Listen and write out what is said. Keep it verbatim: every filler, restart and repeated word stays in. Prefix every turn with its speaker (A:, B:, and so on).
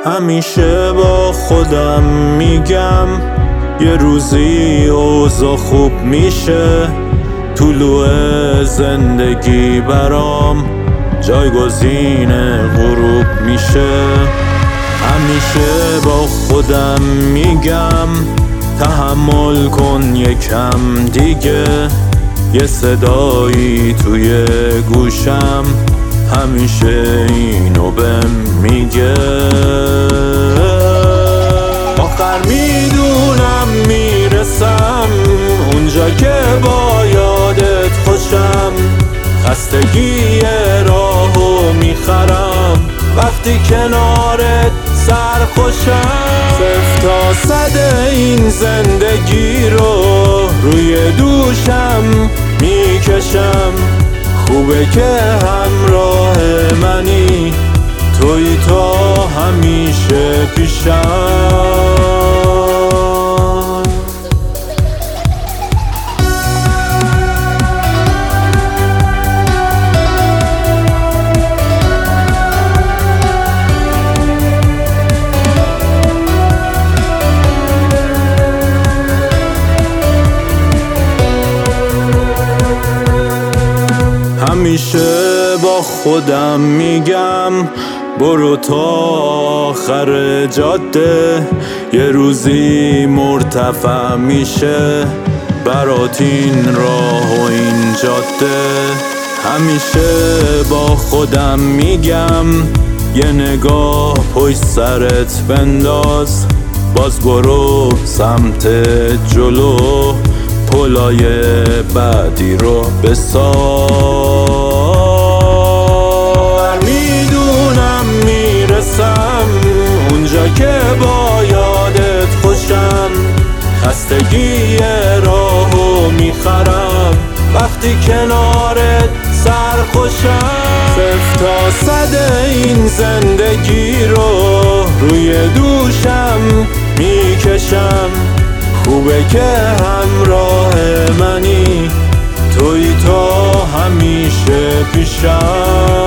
A: همیشه با خودم میگم یه روزی اوضاع خوب میشه، طلوع زندگی برام جایگزین غروب میشه. همیشه با خودم میگم تحمل کن یکم دیگه، یه صدایی توی گوشم همیشه اینو بهم میگه. آخر میدونم میرسم اونجا که با یادت خوشم، خستگی راهو میخرم وقتی کنارت سرخوشم. صفر تا صد این زندگی رو روی دوشم میکشم، خوبه که همراه منی، توی تا همیشه پیشم. همیشه با خودم میگم برو تا آخر جاده، یه روزی مرتفع میشه برات این راه و این جاده. همیشه با خودم میگم یه نگاه پشت سرت بنداز، باز برو سمت جلو، پلای بعدی رو بساز. میدونم میرسم اونجا که با یادت خوشم، خستگی راهو میخرم وقتی کنارت سرخوشم. صفر تا صد این زندگی رو روی دوشم میکشم، خوبه که همراه منی، توی تا همیشه پیشم.